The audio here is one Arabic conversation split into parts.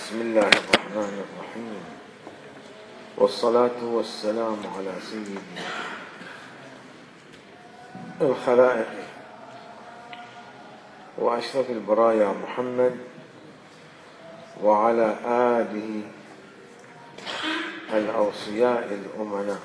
بسم الله الرحمن الرحيم، والصلاة والسلام على سيد الخلائق وأشرف البرايا محمد وعلى آله الأوصياء الأمناء،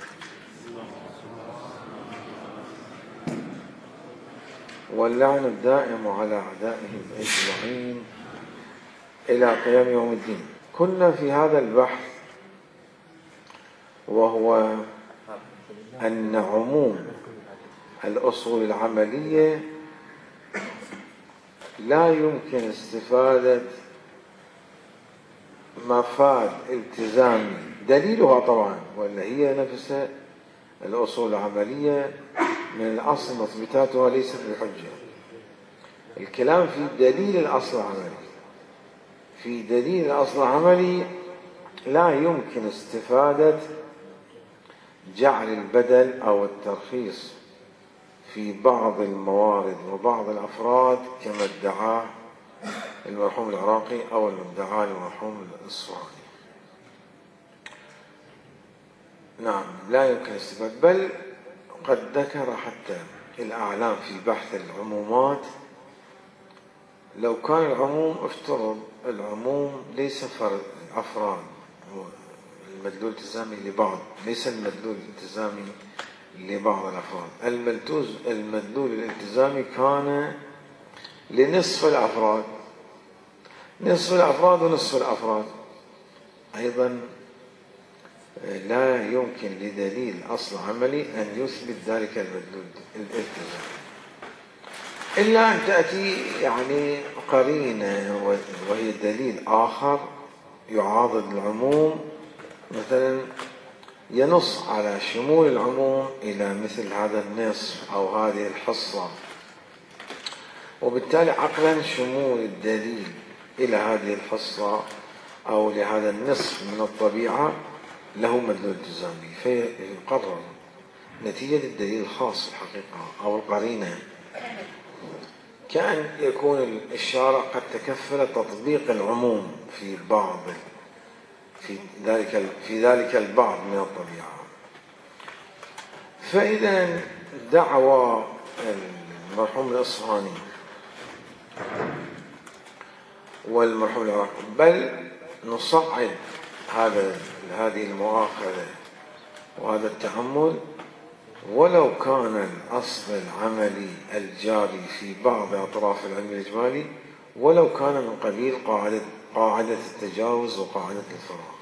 واللعن الدائم على أعدائهم أجمعين إلى قيام يوم الدين. كنا في هذا البحث وهو أن عموم الأصول العملية لا يمكن استفادة مفاد التزامي دليلها طبعا، ولا هي نفسها الأصول العملية من الأصل مثبتاتها ليست بحجة. الكلام في دليل الأصل العملي، في دليل الأصل العملي لا يمكن استفادة جعل البدل أو الترخيص في بعض الموارد وبعض الأفراد كما ادعاه المرحوم العراقي أو المدعاه المرحوم الإصفهاني. نعم، لا يمكن استفادة، بل قد ذكر حتى الأعلام في بحث العمومات. لو كان العموم افترض العموم ليس فرد أفراد، المدلول الالتزامي لبعض، ليس المدلول الالتزامي لبعض الأفراد. المدلول الالتزامي كان لنصف الأفراد، نصف الأفراد ونصف الأفراد. أيضا لا يمكن لدليل أصل عملي أن يثبت ذلك المدلول الالتزامي، إلا أن تأتي قرينة وهي دليل آخر يعاضد العموم، مثلا ينص على شمول العموم إلى مثل هذا النصف أو هذه الحصة، وبالتالي عقلا شمول الدليل إلى هذه الحصة أو لهذا النصف من الطبيعة له مدلول التزامي، فيقرر نتيجة الدليل الخاص الحقيقة أو القرينة، كأن يكون الشارع قد تكفل تطبيق العموم في ذلك البعض من الطبيعة. فإذا دعوى المرحوم الإصفهاني والمرحوم العراقي، بل نصعد هذه المؤاخذة وهذا التأمل، ولو كان الأصل العملي الجاري في بعض أطراف العلم الإجمالي ولو كان من قبيل قاعدة التجاوز وقاعدة الفراغ،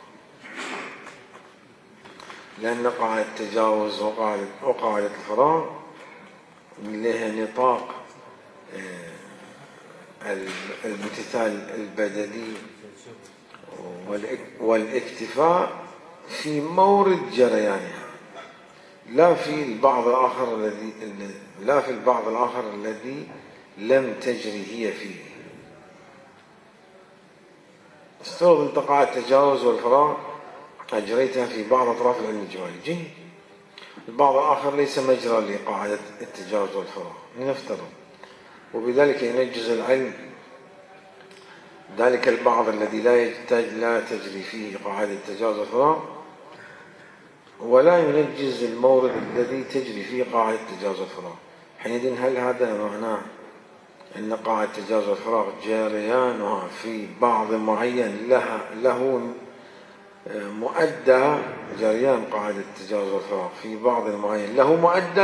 لأن قاعدة التجاوز وقاعدة الفراغ لها نطاق الامتثال البدلي والاكتفاء في مورد جريانها، لا في البعض الآخر الذي لم تجري هي فيه. استفرض أنت قاعدة التجاوز والفراغ أجريتها في بعض أطراف العلم الإجمالي، جيد، البعض الآخر ليس مجرى لقاعدة التجاوز والفراغ، لنفترض، وبذلك ينجز العلم ذلك البعض الذي لا تجري فيه قاعدة التجاوز والفراغ، ولا ينجز المورد الذي تجري فيه قاعدة التجاوز والفراغ. حينئذ هل هذا معناه أن قاعدة التجاوز والفراغ جريانها في بعض معين له مؤدى، جريان قاعدة التجاوز والفراغ في بعض معين له مؤدى،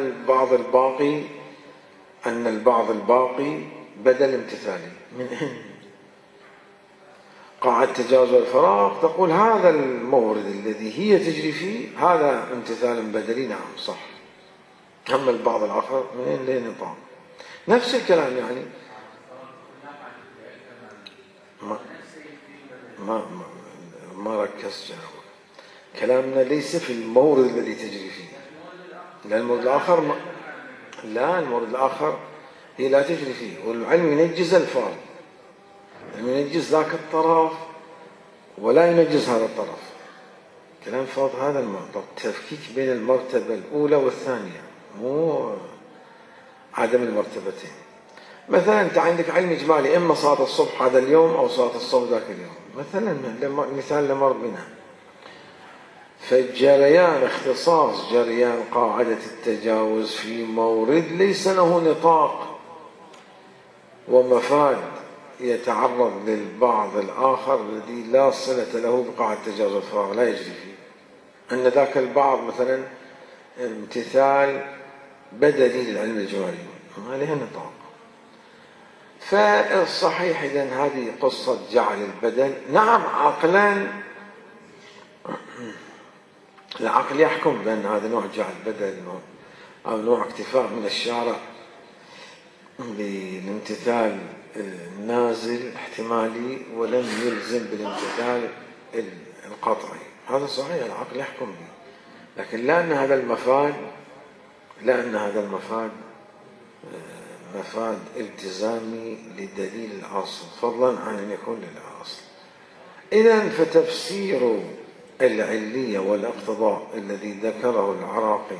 أن البعض الباقي بدل امتثالي من قاعدة التجاوز والفراغ تقول هذا المورد الذي هي تجري فيه هذا امتثال بدلي، نعم صح، أما البعض الآخر من لا نطاق. نفس الكلام ما ركزت جنابه، كلامنا ليس في المورد الذي تجري فيه، لا المورد الآخر هي لا تجري فيه، والعلم ينجز الفرد، ينجز ذاك الطرف ولا ينجز هذا الطرف. كلام فاض هذا الموضوع، تفكيك بين المرتبة الأولى والثانية، مو عدم المرتبتين. مثلا أنت عندك علم إجمالي، إما صلاة الصبح هذا اليوم أو صلاة الصبح ذاك اليوم، مثلا مثال لمر بنا. فالجريان اختصاص جريان قاعدة التجاوز في مورد ليس له نطاق ومفاد يتعرض للبعض الآخر الذي لا صلة له بقاعدة تجاوز الفراغ، لا يجري فيه، أن ذاك البعض مثلا امتثال بدلي للعلم الإجمالي ما لها نطاق. فالصحيح إذن هذه قصة جعل البدل. نعم عقلا العقل يحكم بأن هذا نوع جعل بدل أو نوع اكتفاء من الشارع بالامتثال النازل احتمالي ولم يلزم بالامتثال القطعي، هذا صحيح العقل يحكم به، لكن لا أن هذا المفاد مفاد التزامي لدليل الأصل فضلا عن أن يكون للأصل. إذن فتفسير العلية والاقتضاء الذي ذكره العراقي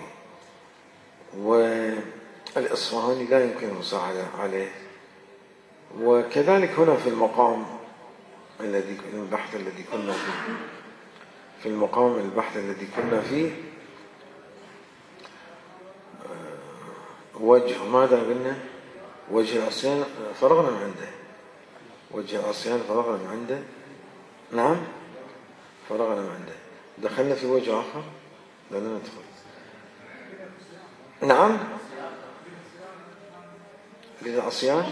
والإصفهاني لا يمكن المساعدة عليه. وكذلك هنا في المقام البحث الذي كنا فيه، في المقام البحث الذي كنا فيه وجه ماذا قلنا؟ وجه العصيان فرغنا من عنده، وجه العصيان فرغنا من عنده. نعم فرغنا من عنده، دخلنا في وجه آخر لا ندخل. نعم للعصيان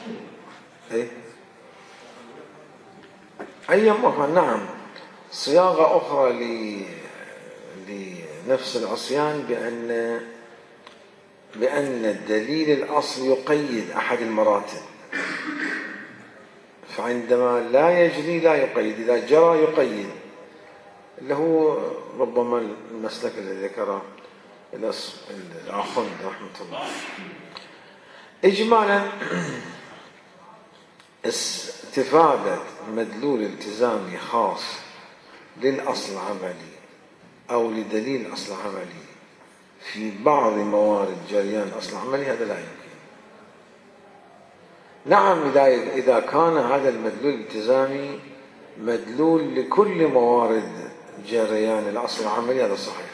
أي مكان. نعم صياغة أخرى لنفس العصيان بأن الدليل الأصل يقيد أحد المراتب، فعندما لا يجري لا يقيد، إذا جرى يقيد، اللي هو ربما المسلك الذي ذكره الآخوند رحمة الله. إجمالا استفادة مدلول التزامي خاص للأصل العملي أو لدليل أصل عملي في بعض موارد جريان أصل عملي هذا لا يمكن. نعم إذا كان هذا المدلول الالتزامي مدلول لكل موارد جريان الأصل العملي هذا صحيح.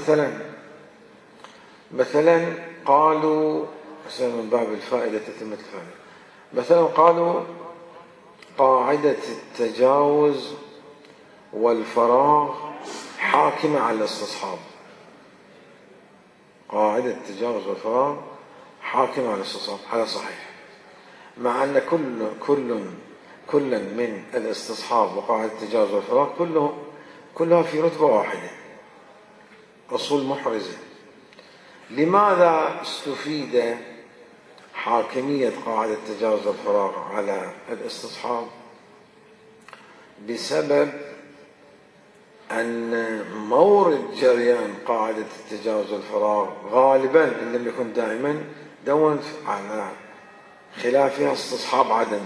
مثلا قالوا من باب الفائدة تتمة الفائدة، مثلا قالوا قاعدة التجاوز والفراغ حاكمة على الاستصحاب، قاعدة التجاوز والفراغ حاكمة على الاستصحاب، هذا صحيح، مع أن كل من الاستصحاب وقاعدة التجاوز والفراغ كلها في رتبة واحدة، أصول محرزة. لماذا استفيد حاكمية قاعدة التجاوز والفراغ على الاستصحاب؟ بسبب أن مورد جريان قاعدة التجاوز والفراغ غالبا إن لم يكن دائما دون على خلافها استصحاب عدمي،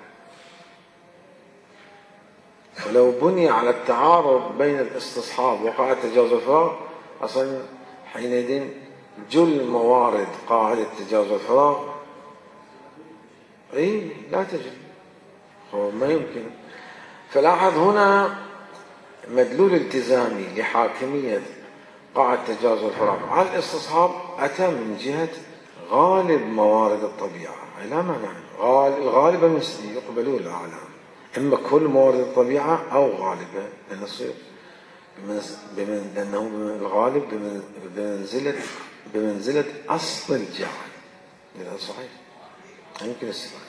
فلو بني على التعارض بين الاستصحاب وقاعدة التجاوز والفراغ أصلا حينئذ جل موارد قاعدة التجاوز والفراغ لا تجري، هو ما يمكن. فلاحظ هنا مدلول التزامي لحاكمية قاعدة التجاوز والفراغ على الاستصحاب أتى من جهة غالب موارد الطبيعة، لا مانع، الغالب المثلي يقبلون الأعلام، إما كل موارد الطبيعة أو غالبة، لأنه الغالب بمنزلة أصل الجعل، هذا صحيح يمكن استفادة.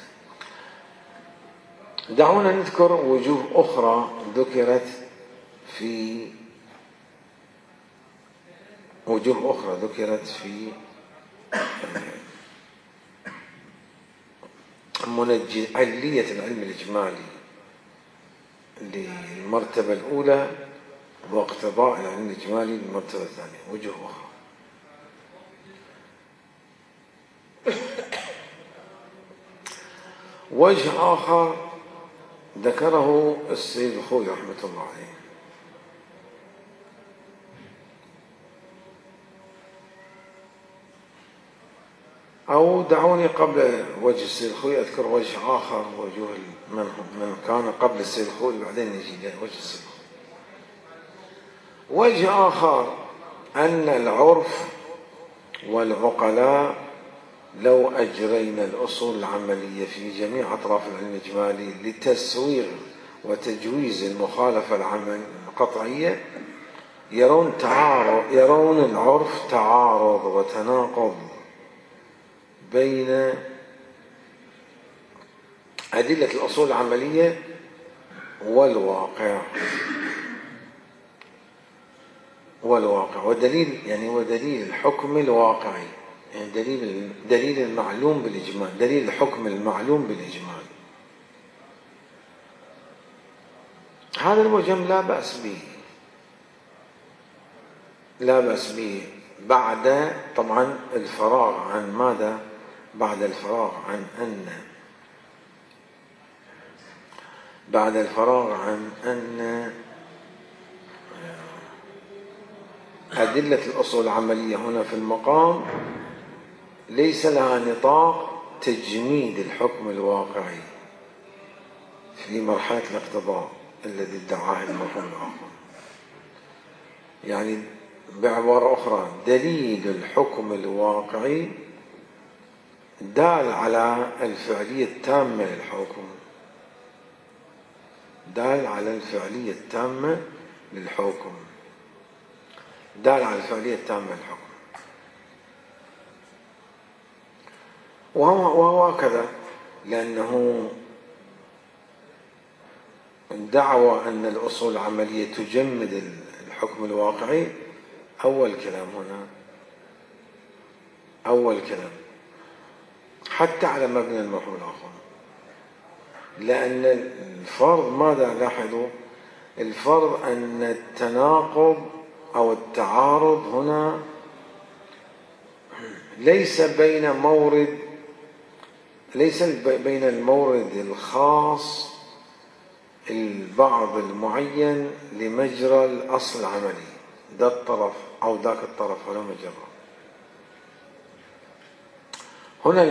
دعونا نذكر وجوه أخرى ذكرت في علية العلم الإجمالي للمرتبة الأولى واقتضاء العلم الإجمالي للمرتبة الثانية، وجوه أخرى. وجه آخر ذكره السيد الخوي رحمة الله عليه، أو دعوني قبل وجه السيد الخوي أذكر وجه آخر، وجوه من كان قبل السيد الخوي بعدين نجي وجه السيد الخوي. وجه آخر أن العرف والعقلاء لو أجرينا الأصول العملية في جميع أطراف العلم الإجمالي لتسويغ وتجويز المخالفة القطعية يرون العرف تعارض وتناقض بين أدلة الأصول العملية والواقع ودليل الحكم الواقعي، يعني دليل المعلوم بالإجمال، دليل الحكم المعلوم بالإجمال. هذا الوجه لا بأس به بعد طبعا الفراغ عن ماذا؟ بعد الفراغ عن أن أدلة الأصول العملية هنا في المقام ليس لها نطاق تجميد الحكم الواقعي في مرحلة الاقتضاء الذي ادعاه المفهوم الآخر. يعني بعبارة أخرى دليل الحكم الواقعي دال على الفعلية التامة للحكم، دال على الفعلية التامة للحكم. وهو كذا، لأنه دعوى أن الأصول العملية تجمد الحكم الواقعي أول كلام حتى على مبنى المفهوم الآخر، لأن الفرض ماذا لاحظوا؟ الفرض أن التناقض أو التعارض هنا ليس بين المورد الخاص البعض المعين لمجرى الأصل العملي، ده الطرف أو ذاك الطرف ولا مجرى. هنا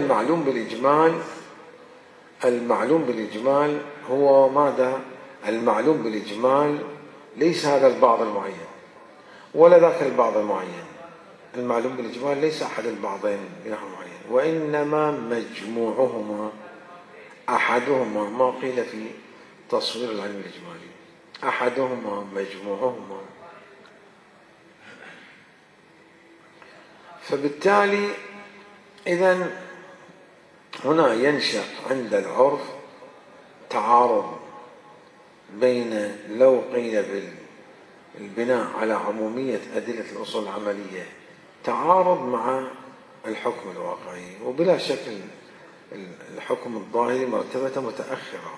المعلوم بالإجمال هو ماذا؟ المعلوم بالإجمال ليس هذا البعض المعين ولا ذاك البعض المعين. المعلوم بالإجمال ليس أحد البعضين بنحو معين، وإنما مجموعهما، أحدهما، ما قيل في تصوير العلم الإجمالي، أحدهما مجموعهما. فبالتالي إذن هنا ينشأ عند العرف تعارض بين لو قيل بالبناء على عمومية أدلة الأصول العملية تعارض مع الحكم الواقعي، وبلا شك الحكم الظاهري مرتبة متأخرة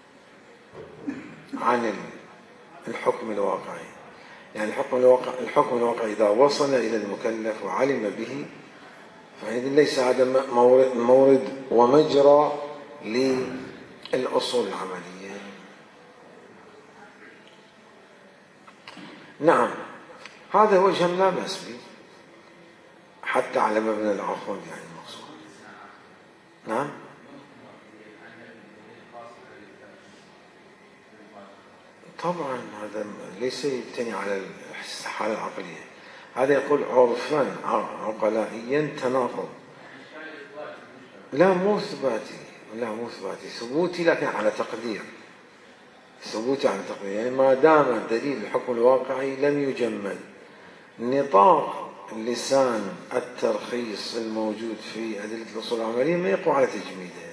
عن الحكم الواقعي. يعني الحكم الواقعي إذا وصل إلى المكلف وعلم به فإذن ليس هذا مورد ومجرى للأصول العملية. نعم، هذا وجه لا بأس به حتى على مبنى العقود، يعني المقصود. نعم، طبعا هذا ليس يبتني على الحالة العقلية، هذا يقول عرفا عقلائيا تناقض. لا مو ثباتي، ثبوتي لكن على تقدير، يعني ما دام دليل الحكم الواقعي لم يجمد، نطاق لسان الترخيص الموجود في أدلة الأصول العملية ما يقوى على تجميدها.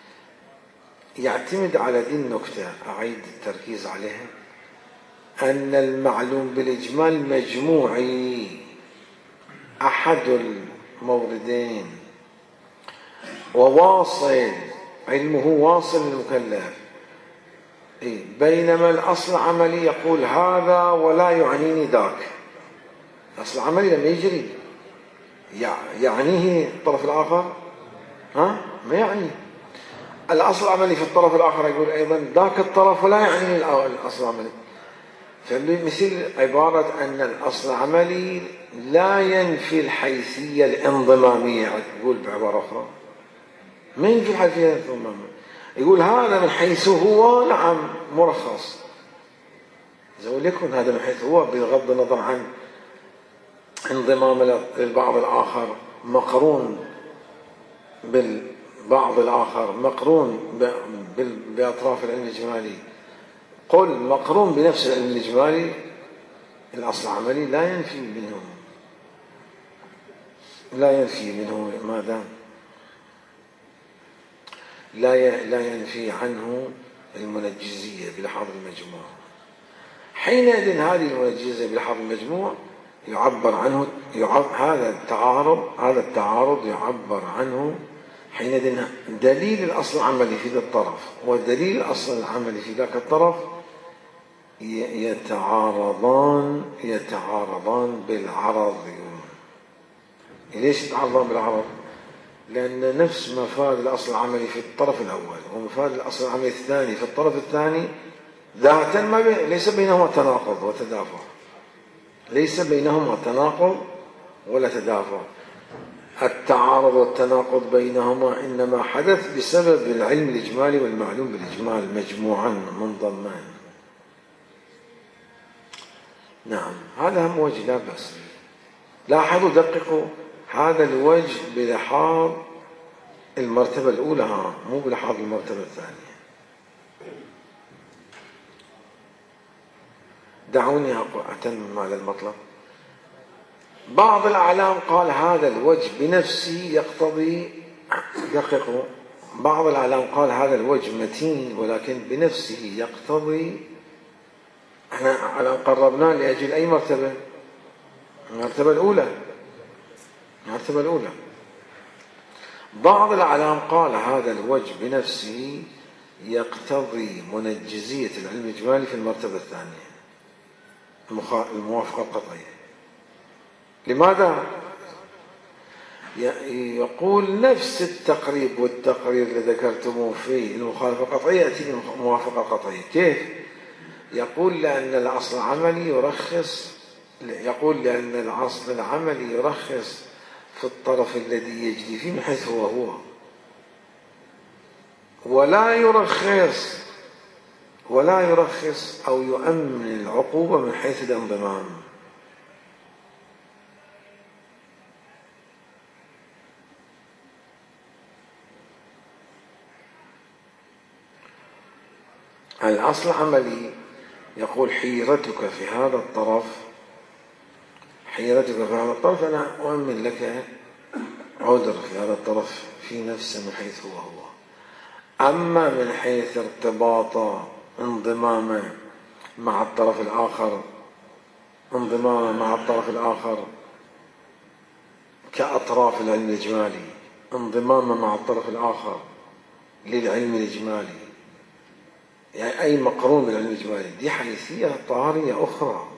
يعتمد على دي النكتة، أعيد التركيز عليها، أن المعلوم بالإجمال مجموعي، أحد الموردين، وواصل، علمه واصل للمكلف. بينما الأصل العملي يقول هذا ولا يعنيني ذاك. الأصل العملي لما يجري يعنيه الطرف الآخر؟ ما يعني. الأصل العملي في الطرف الآخر يقول أيضا ذاك الطرف ولا يعنيني الأصل العملي. فمثل عبارة أن الأصل العملي لا ينفي الحيثية الانضمامية، يقول بعبارة أخرى ما ينفي الحيثية الانضمامية، يقول هذا من حيث هو نعم مرخص، وليكن هذا من حيث هو بغض النظر عن انضمام للبعض الآخر مقرون بالبعض الآخر، مقرون بأطراف العلم الإجمالي، قل مقرون بنفس العلم الإجمالي، الأصل العملي لا ينفي منه ماذا؟ لا ينفي عنه المنجزية بلحاظ المجموع. حينئذ هذه المنجزية بلحاظ المجموع يعبر عنه هذا التعارض يعبر عنه حينئذ دليل الأصل العملي في ذا الطرف ودليل الأصل العملي في ذاك الطرف يتعارضان بالعرض. ليش يتعارضان بالعرض؟ لأن نفس مفاد الأصل العملي في الطرف الأول ومفاد الأصل العملي الثاني في الطرف الثاني ذاتا ليس بينهما تناقض وتدافع، ليس بينهما تناقض ولا تدافع. التعارض والتناقض بينهما إنما حدث بسبب العلم الإجمالي والمعلوم بالإجمال مجموعا منضمان. نعم، هذا هم وجه لا بأس. لاحظوا دققوا هذا الوجه بلحاظ المرتبة الأولى، مو بلحاظ المرتبة الثانية. دعوني أتمم على المطلب. بعض الأعلام قال هذا الوجه بنفسه يقتضي، دققوا، بعض الأعلام قال هذا الوجه متين ولكن بنفسه يقتضي، احنا على قربناه لأجل أي مرتبة؟ المرتبة الأولى. بعض الأعلام قال هذا الوجه بنفسه يقتضي منجزية العلم الإجمالي في المرتبة الثانية، الموافقة القطعية. لماذا؟ يقول نفس التقريب والتقرير اللي ذكرتموه في المخالفة القطعية يأتي الموافقة القطعية. كيف؟ يقول لأن الأصل العملي يرخص في الطرف الذي يجري فيه من حيث هو ولا يرخص أو يؤمن العقوبة من حيث الانضمام. الأصل العملي يقول حيرتك في هذا الطرف أنا أؤمن لك عذر في هذا الطرف في نفسه من حيث هو. أما من حيث ارتباط انضمامه مع الطرف الآخر كأطراف العلم الإجمالي، انضمامه مع الطرف الآخر للعلم الإجمالي، يعني أي مقرون بالعلم الإجمالي، دي حيثية طارئة أخرى.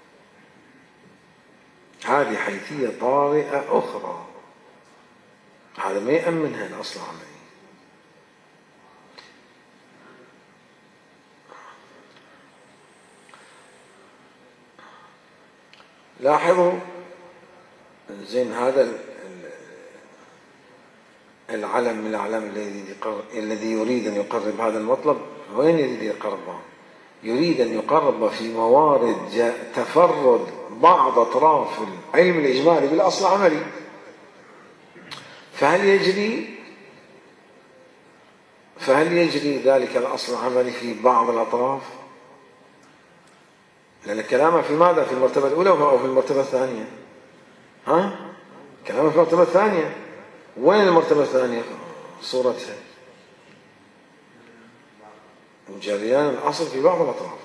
هذه حيثية طارئة أخرى، هذا ما يأمنها الأصل العملي. لاحظوا زين هذا العلم من الأعلام الذي يريد أن يقرب هذا المطلب، وين يريد يقربه؟ يريد أن يقرب في موارد تفرد بعض أطراف العلم الإجمالي بالأصل العملي. فهل يجري ذلك الأصل العملي في بعض الأطراف؟ لأن كلامه في ماذا؟ في المرتبة الأولى أو في المرتبة الثانية؟ كلامه في المرتبة الثانية. وين المرتبة الثانية صورتها؟ جريان الأصل في بعض الأطراف.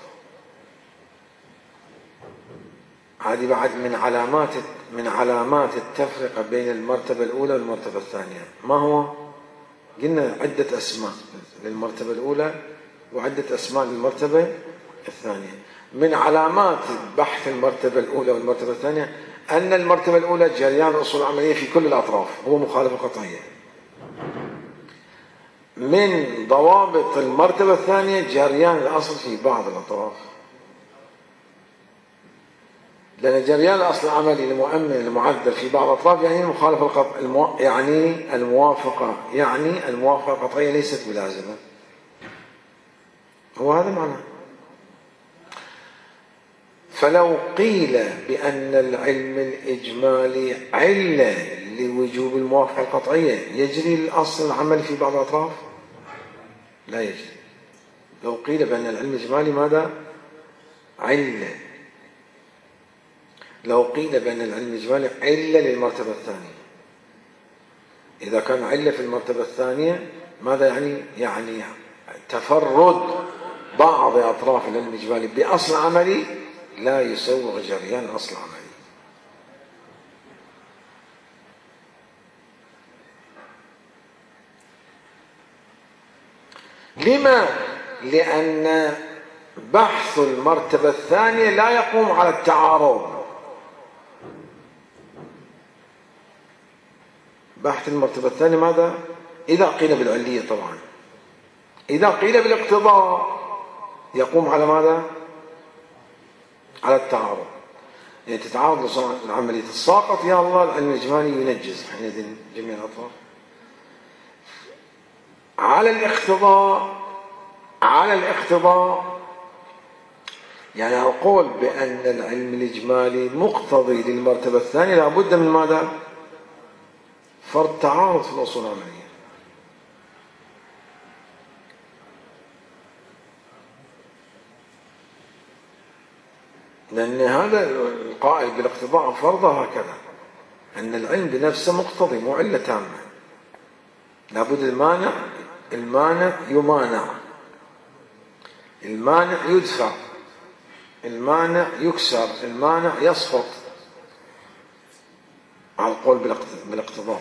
هذه بعد من علامات التفرقة بين المرتبة الأولى والمرتبة الثانية. ما هو؟ قلنا عدة أسماء للمرتبة الأولى وعدة أسماء للمرتبة الثانية. من علامات بحث المرتبة الأولى والمرتبة الثانية أن المرتبة الأولى جريان الأصول العملية في كل الأطراف، هو مخالفة قطعية. من ضوابط المرتبة الثانية جريان الأصل في بعض الأطراف. لأن جريان الأصل العملي المؤمن المعدل في بعض الأطراف يعني المخالفة يعني الموافقة، يعني الموافقة القطعية ليست بلازمة. هو هذا معناه. فلو قيل بأن العلم الإجمالي علة لوجوب الموافقة القطعية، يجري الأصل العملي في بعض الأطراف؟ لا يجري. لو قيل بأن العلم الإجمالي ماذا؟ علة. لو قيل بأن العلم الإجمالي علة للمرتبة الثانية، إذا كان علة في المرتبة الثانية ماذا يعني؟ يعني تفرد بعض أطراف العلم الإجمالي بأصل عملي لا يسوغ جريان أصل عملي. لما؟ لأن بحث المرتبة الثانية لا يقوم على التعارض. بحث المرتبة الثانية ماذا؟ إذا قيل بالعلية طبعا. إذا قيل بالاقتضاء يقوم على ماذا؟ على التعارض. يعني تتعارض العملية الساقط، يا الله العلم الإجمالي ينجز حينئذ جميع الأطراف. على الاقتضاء يعني القول بأن العلم الإجمالي مقتضي للمرتبة الثانية لابد من ماذا؟ فرض تعارض في الأصول العملية. لأن هذا القائل بالاقتضاء فرضه هكذا، أن العلم بنفسه مقتضي مو علة تامة. لابد المانع يمانع، المانع يدفع، المانع يكسر، المانع يسقط، على القول بالاقتضاء.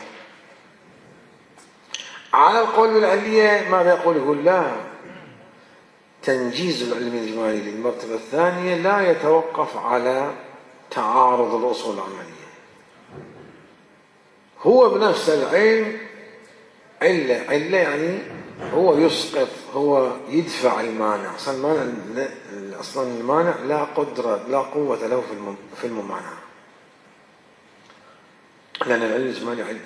على القول بالعلية ماذا يقول؟ يقول لا، تنجيز العلم الإجمالي للمرتبة الثانية لا يتوقف على تعارض الأصول العملية. هو بنفس العلم علة يعني هو يسقط، هو يدفع المانع. أصلا المانع لا قدرة لا قوة له في الممانعة، لأن العلم الإجمالي علة.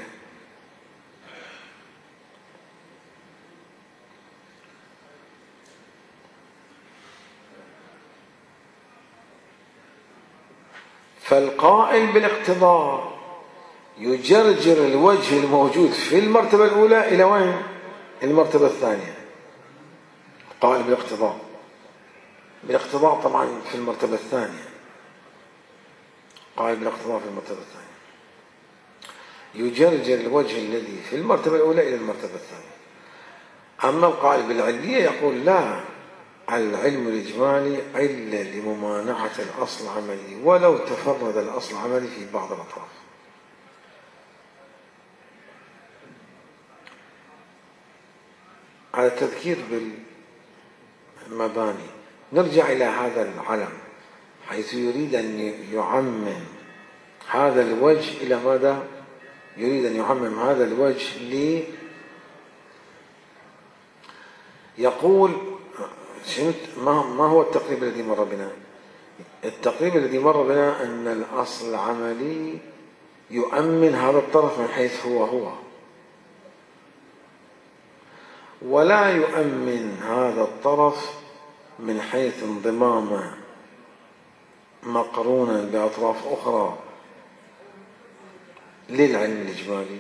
فالقائل بالاقتضاء يجرجر الوجه الموجود في المرتبة الأولى إلى وين؟ المرتبة الثانية. قائل بالاقتضاء طبعا في المرتبة الثانية، قائل بالاقتضاء في المرتبة الثانية يجرجر الوجه الذي في المرتبة الأولى إلى المرتبة الثانية. أما القائل بالعلية يقول لا، العلم الإجمالي علة لممانعة الأصل العملي ولو تفرد الأصل العملي في بعض الأطراف. على التذكير بالمباني نرجع إلى هذا العلم، حيث يريد أن يعمم هذا الوجه إلى ماذا؟ يريد أن يعمم هذا الوجه يقول ما هو التقريب الذي مر بنا؟ التقريب الذي مر بنا أن الأصل العملي يؤمن هذا الطرف من حيث هو، ولا يؤمن هذا الطرف من حيث انضمام مقرونا بأطراف أخرى للعلم الإجمالي.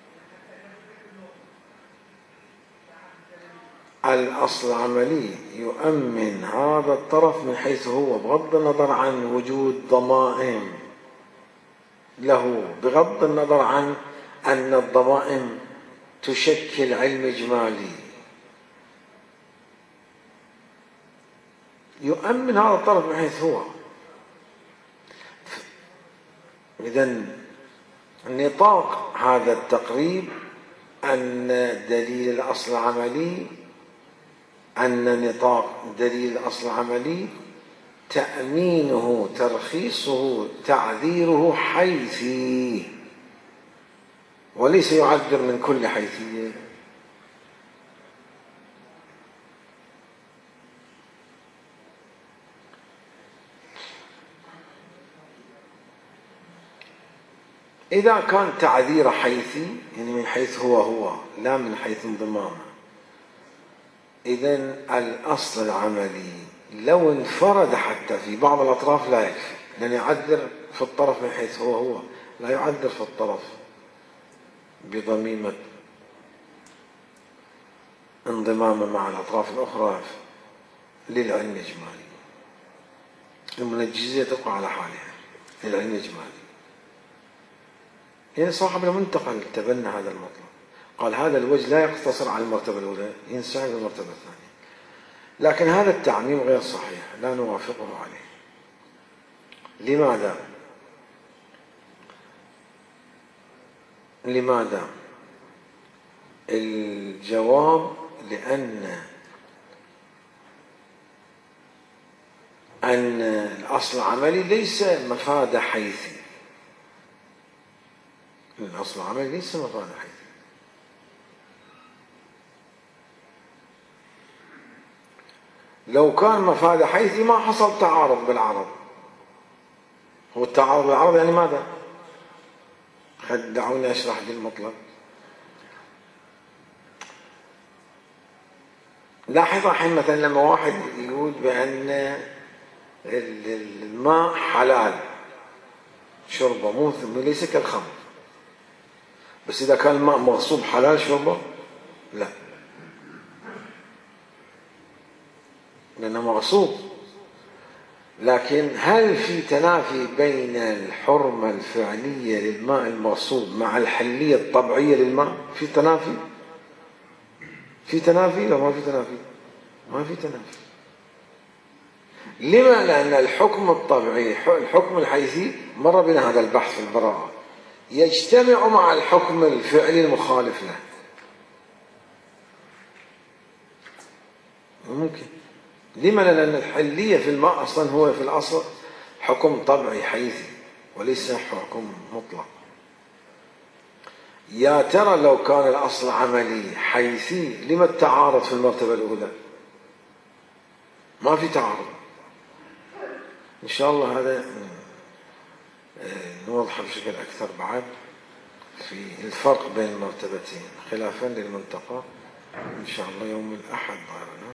الأصل العملي يؤمن هذا الطرف من حيث هو، بغض النظر عن وجود ضمائم له، بغض النظر عن أن الضمائم تشكل علم إجمالي. يؤمن هذا الطرف من حيث هو. إذن نطاق هذا التقريب أن دليل الأصل العملي، أن نطاق دليل الأصل العملي تأمينه، ترخيصه، تعذيره حيثي، وليس يعذر من كل حيثية. إذا كان تعذير حيثي يعني من حيث هو لا من حيث انضمامه، إذن الأصل العملي لو انفرد حتى في بعض الأطراف لا يكفي، لأن يعذر في الطرف من حيث هو، لا يعذر في الطرف بضميمة انضمامه مع الأطراف الأخرى للعلم الإجمالي. المنجزية تبقى على حالها للعلم الإجمالي. يعني صاحب المنتقى تبنى هذا المطلب، قال هذا الوجه لا يقتصر على المرتبة الأولى، ينسحب المرتبة الثانية. لكن هذا التعميم غير صحيح، لا نوافقه عليه. لماذا؟ الجواب لأن الأصل العملي ليس مفاد حيثي. الأصل العملي ليس مفاد حيثي. لو كان مفاد حيثي ما حصل تعارض بالعرض. هو التعارض بالعرض يعني ماذا؟ دعوني أشرح لي المطلب. لاحظ الحين مثلا لما واحد يقول بأن الماء حلال شربه مو ليس كالخمر، بس إذا كان الماء مغصوب حلال شربه؟ لا، لأنه مغصوب. لكن هل في تنافي بين الحرمة الفعلية للماء المغصوب مع الحلية الطبيعية للماء؟ في تنافي؟ في تنافي؟ لا، ما في تنافي، ما في تنافي. لما؟ لأن الحكم الطبيعي الحكم الحيثي مر بنا هذا البحث في البراءة يجتمع مع الحكم الفعلي المخالف له. ممكن. لما؟ لأن الحلية في الماء أصلا هو في الأصل حكم طبيعي حيثي وليس حكم مطلق. يا ترى لو كان الأصل عملي حيثي لما التعارض في المرتبة الأولى؟ ما في تعارض. إن شاء الله هذا نوضح بشكل أكثر بعد في الفرق بين المرتبتين خلافا للمنطقة إن شاء الله يوم الأحد.